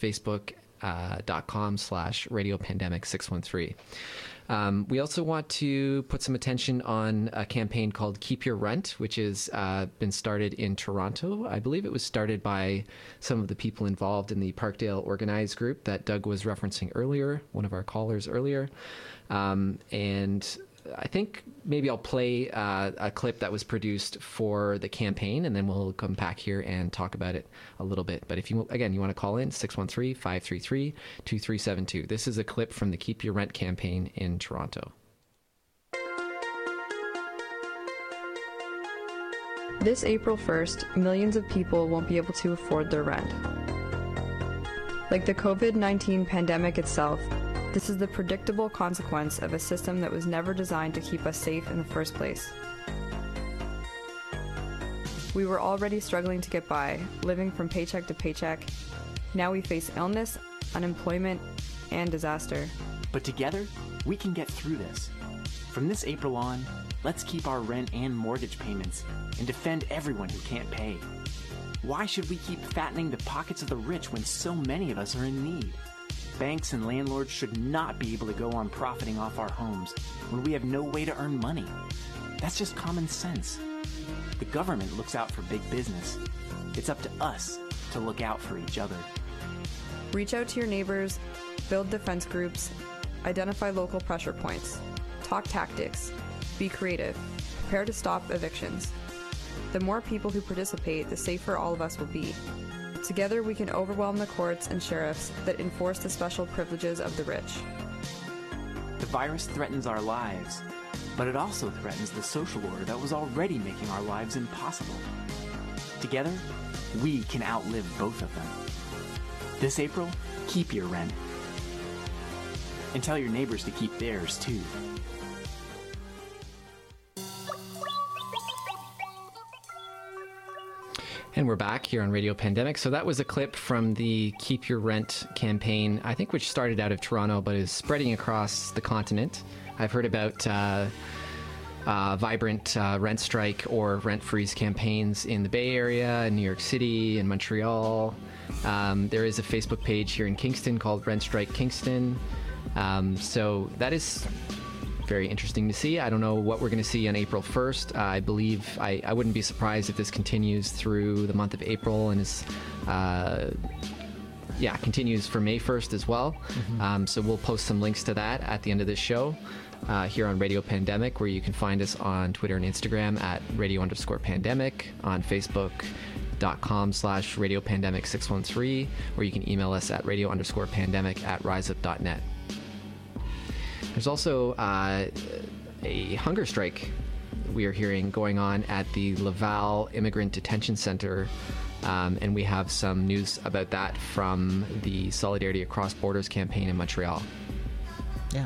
facebook.com/radiopandemic613. We also want to put some attention on a campaign called Keep Your Rent, which has been started in Toronto. I believe it was started by some of the people involved in the Parkdale Organized Group that Doug was referencing earlier, one of our callers earlier. And I think maybe I'll play a clip that was produced for the campaign, and then we'll come back here and talk about it a little bit. But if you want to call in, 613-533-2372. This is a clip from the Keep Your Rent campaign in Toronto. This April 1st, millions of people won't be able to afford their rent. Like the COVID-19 pandemic itself, this is the predictable consequence of a system that was never designed to keep us safe in the first place. We were already struggling to get by, living from paycheck to paycheck. Now we face illness, unemployment, and disaster. But together, we can get through this. From this April on, let's keep our rent and mortgage payments and defend everyone who can't pay. Why should we keep fattening the pockets of the rich when so many of us are in need? Banks and landlords should not be able to go on profiting off our homes when we have no way to earn money. That's just common sense. The government looks out for big business. It's up to us to look out for each other. Reach out to your neighbors, build defense groups, identify local pressure points, talk tactics, be creative, prepare to stop evictions. The more people who participate, the safer all of us will be. Together we can overwhelm the courts and sheriffs that enforce the special privileges of the rich. The virus threatens our lives, but it also threatens the social order that was already making our lives impossible. Together, we can outlive both of them. This April, keep your rent. And tell your neighbors to keep theirs too. And we're back here on Radio Pandemic. So that was a clip from the Keep Your Rent campaign, I think, which started out of Toronto, but is spreading across the continent. I've heard about vibrant rent strike or rent freeze campaigns in the Bay Area, in New York City, in Montreal. There is a Facebook page here in Kingston called Rent Strike Kingston. So that is very interesting to see. I don't know what we're going to see on April 1st. I believe I wouldn't be surprised if this continues through the month of April and is continues for May 1st as well. Mm-hmm. So we'll post some links to that at the end of this show here on Radio Pandemic, where you can find us on Twitter and Instagram at radio_pandemic, on Facebook.com/radiopandemic613, or you can email us at radio_pandemic@riseup.net. There's also a hunger strike we are hearing going on at the Laval Immigrant Detention Center, and we have some news about that from the Solidarity Across Borders campaign in Montreal. Yeah.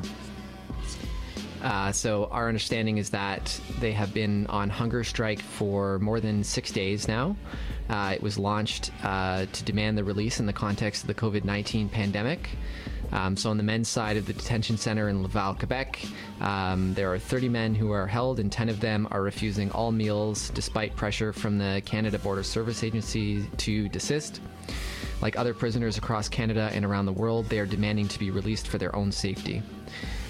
So our understanding is that they have been on hunger strike for more than 6 days now. It was launched to demand the release in the context of the COVID-19 pandemic. So on the men's side of the detention center in Laval, Quebec, there are 30 men who are held, and 10 of them are refusing all meals despite pressure from the Canada Border Service Agency to desist. Like other prisoners across Canada and around the world, they are demanding to be released for their own safety.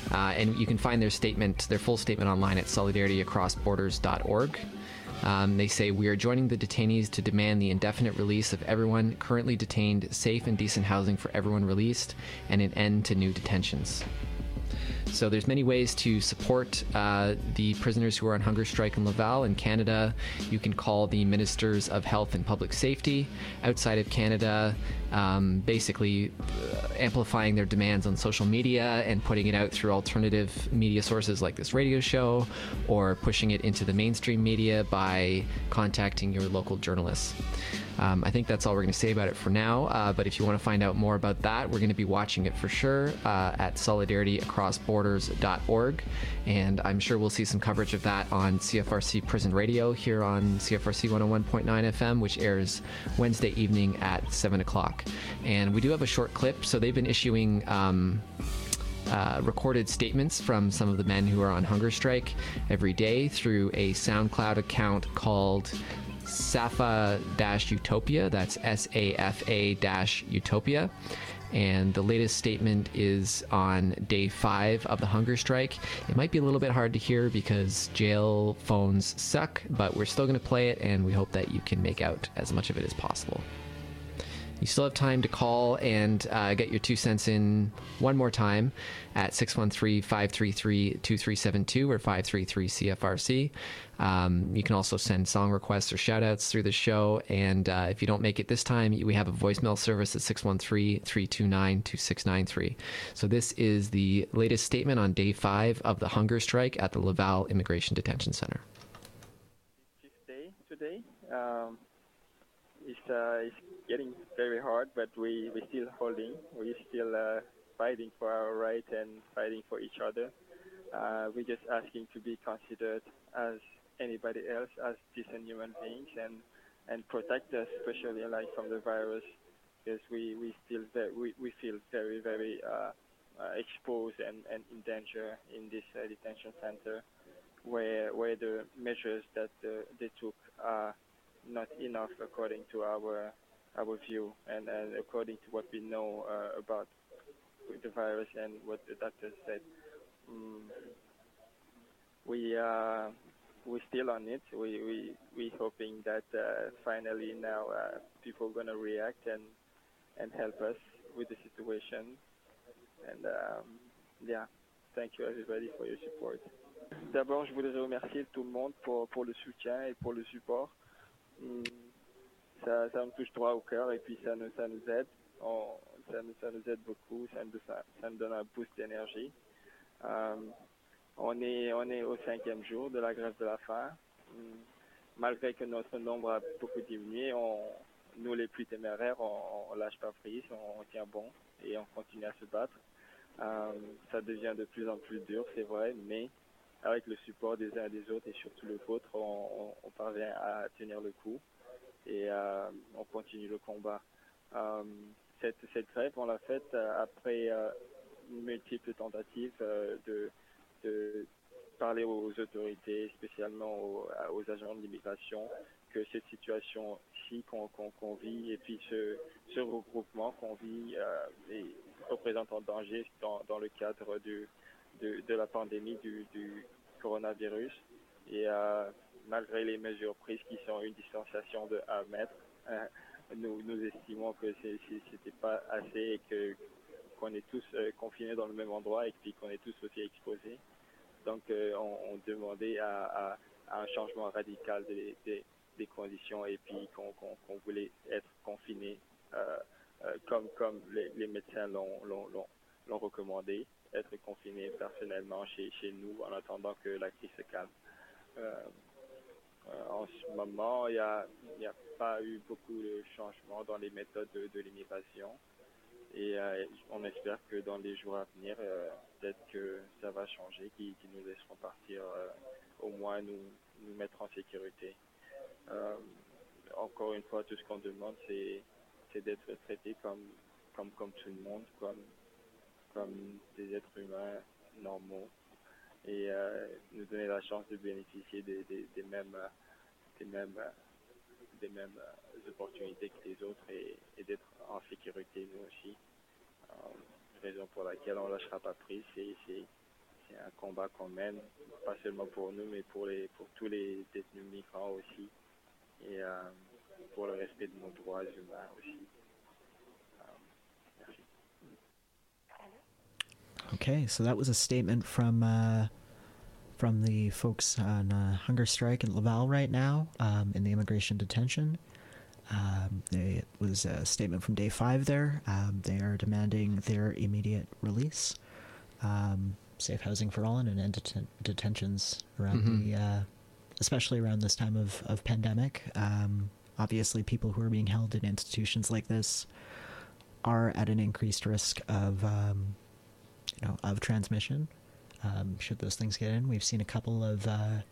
And you can find their full statement online at solidarityacrossborders.org. They say, we are joining the detainees to demand the indefinite release of everyone currently detained, safe and decent housing for everyone released, and an end to new detentions. So there's many ways to support the prisoners who are on hunger strike in Laval. In Canada, you can call the Ministers of Health and Public Safety. Outside of Canada, basically amplifying their demands on social media and putting it out through alternative media sources like this radio show, or pushing it into the mainstream media by contacting your local journalists. I think that's all we're going to say about it for now, but if you want to find out more about that, we're going to be watching it for sure at solidaryacrossborders.org, and I'm sure we'll see some coverage of that on CFRC Prison Radio here on CFRC 101.9 FM, which airs Wednesday evening at 7 o'clock. And we do have a short clip, so they've been issuing recorded statements from some of the men who are on hunger strike every day through a SoundCloud account called Safa-Utopia. That's SAFA-Utopia. And the latest statement is on day 5 of the hunger strike. It might be a little bit hard to hear because jail phones suck, but we're still going to play it, and we hope that you can make out as much of it as possible. You still have time to call and get your 2 cents in one more time at 613-533-2372 or 533-CFRC. You can also send song requests or shout-outs through the show. And if you don't make it this time, we have a voicemail service at 613-329-2693. So this is the latest statement on day 5 of the hunger strike at the Laval Immigration Detention Center. Today. It's getting very hard, but we're still holding. We're still fighting for our right and fighting for each other. We're just asking to be considered as anybody else, as decent human beings, and protect us, especially like from the virus, because we feel very, very exposed and in danger in this detention center, where the measures that they took are not enough according to our view and according to what we know about the virus and what the doctors said. We're still on it. We're hoping that finally now people are going to react and help us with the situation. And thank you everybody for your support. D'abord, je voudrais remercier tout le monde pour le soutien et pour le support. Ça me touche droit au cœur et puis ça nous aide. Ça nous aide beaucoup, ça nous donne un boost d'énergie. On est au 5e jour de la grève de la faim. Malgré que notre nombre a beaucoup diminué, nous les plus téméraires, on lâche pas prise, on tient bon et on continue à se battre. Ça devient de plus en plus dur, c'est vrai, mais avec le support des uns et des autres et surtout le vôtre, on parvient à tenir le coup et on continue le combat. Cette grève, on l'a faite après multiples tentatives de parler aux autorités, spécialement aux agents de l'immigration, que cette situation-ci qu'on vit et puis ce regroupement qu'on vit représente un danger dans le cadre de la pandémie du coronavirus. Et malgré les mesures prises qui sont une distanciation de 1 mètre, nous estimons que c'était pas assez et qu'on est tous confinés dans le même endroit et puis qu'on est tous aussi exposés. Donc on demandait à un changement radical des conditions et puis qu'on voulait être confinés comme les médecins l'ont recommandé, être confinés personnellement chez nous en attendant que la crise se calme. En ce moment, il n'y a pas eu beaucoup de changements dans les méthodes de l'immigration et on espère que dans les jours à venir, peut-être que ça va changer, qu'ils nous laisseront partir, au moins nous mettre en sécurité. Encore une fois, tout ce qu'on demande, c'est d'être traités comme tout le monde, comme des êtres humains normaux et nous donner la chance de bénéficier des mêmes opportunités que les autres et d'être en sécurité nous aussi. Raison pour laquelle on ne lâchera pas prise, c'est c'est un combat qu'on mène, pas seulement pour nous, mais pour tous les détenus migrants aussi, et pour le respect de nos droits humains aussi. Merci. Okay, so that was a statement from the folks on hunger strike in Laval right now, in the immigration detention. It was a statement from day 5 there. They are demanding their immediate release, safe housing for all, and end detentions around the, especially around this time of pandemic. Obviously, people who are being held in institutions like this are at an increased risk of, of transmission. Should those things get in, we've seen a couple of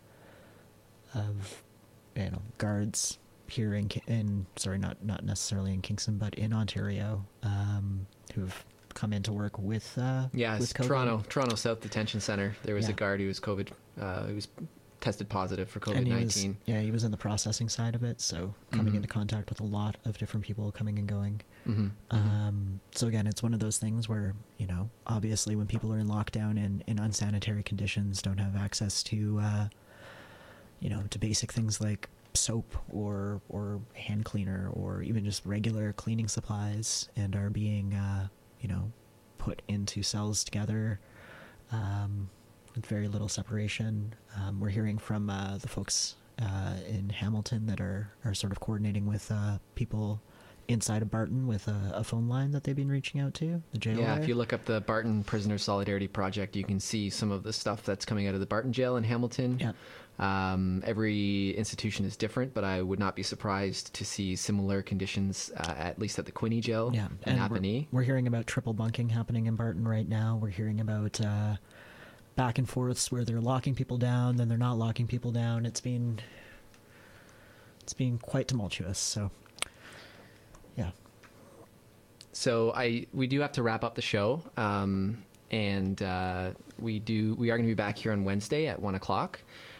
guards here in sorry, not necessarily in Kingston, but in Ontario, who've come into work with with COVID. Toronto South Detention Center. There was a guard who was COVID, who was tested positive for COVID-19. He was in the processing side of it, so coming into contact with a lot of different people coming and going. So again, it's one of those things where, obviously when people are in lockdown and in unsanitary conditions, don't have access to, to basic things like soap or hand cleaner or even just regular cleaning supplies, and are being, put into cells together, with very little separation. We're hearing from the folks in Hamilton that are sort of coordinating with people inside of Barton with a phone line that they've been reaching out to, the jail. If you look up the Barton Prisoner Solidarity Project, you can see some of the stuff that's coming out of the Barton jail in Hamilton. Every institution is different, but I would not be surprised to see similar conditions, at least at the Quinte jail in Napanee. We're hearing about triple bunking happening in Barton right now. We're hearing about back and forths where they're locking people down, then they're not locking people down. It's been quite tumultuous. So, yeah. So we do have to wrap up the show, and we are going to be back here on Wednesday at 1:00.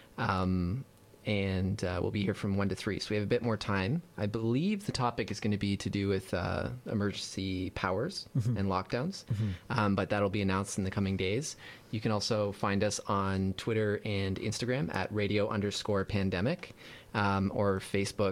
And we'll be here from 1 to 3, so we have a bit more time. I believe the topic is going to be to do with emergency powers and lockdowns, but that'll be announced in the coming days. You can also find us on Twitter and Instagram at radio_pandemic, or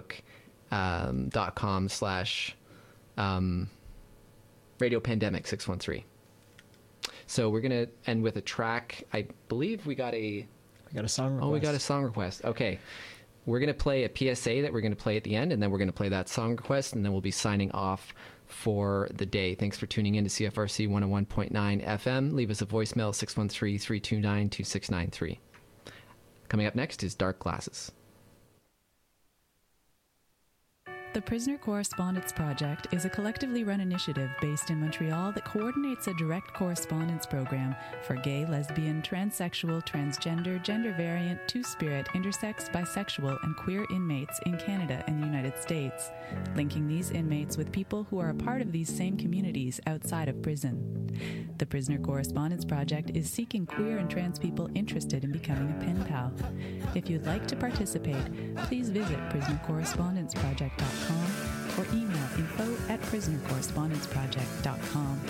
facebook.com/Radio Pandemic 613. So we're going to end with a track. I believe we got a song request. Oh, we got a song request. Okay. We're going to play a PSA that we're going to play at the end, and then we're going to play that song request, and then we'll be signing off for the day. Thanks for tuning in to CFRC 101.9 FM. Leave us a voicemail, 613-329-2693. Coming up next is Dark Glasses. The Prisoner Correspondence Project is a collectively run initiative based in Montreal that coordinates a direct correspondence program for gay, lesbian, transsexual, transgender, gender variant, two-spirit, intersex, bisexual, and queer inmates in Canada and the United States, linking these inmates with people who are a part of these same communities outside of prison. The Prisoner Correspondence Project is seeking queer and trans people interested in becoming a pen pal. If you'd like to participate, please visit prisonercorrespondenceproject.com or email info@prisonercorrespondenceproject.com.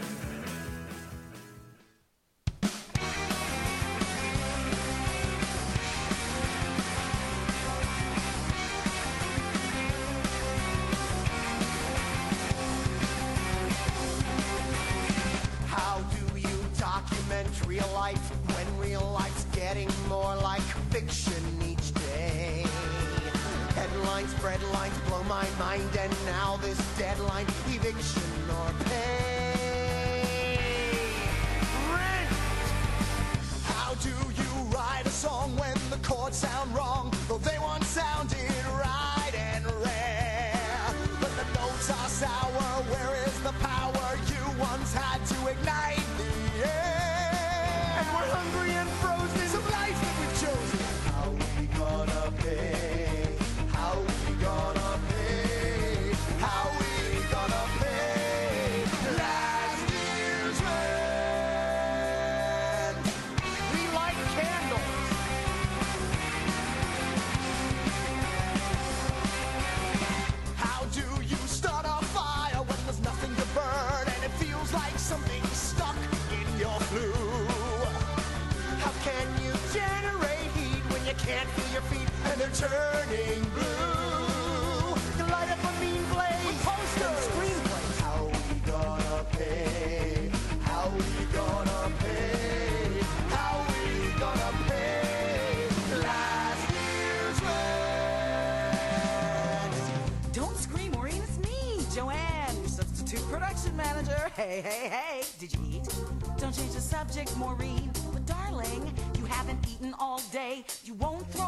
How do you document real life when real life's getting more like fiction each day? Headlines, spread lines blow my mind, and now this deadline, eviction or pay. Rent! How do you write a song when the chords sound wrong, though they once sounded right and rare? But the notes are sour, where is the power you once had to ignite the air? And we're hungry and frozen, some life that we've chosen. How we gonna pay? How we gonna pay? How we gonna pay last year's rent? We light candles can't feel your feet and they're turning blue. You light up a mean blaze and screamplay. How we gonna pay? How we gonna pay? How we gonna pay last year's rent? Don't scream, Maureen, it's me, Joanne, your substitute production manager. Hey, hey, hey, did you eat? Don't change the subject, Maureen. But darling, you haven't eaten all day. You won't throw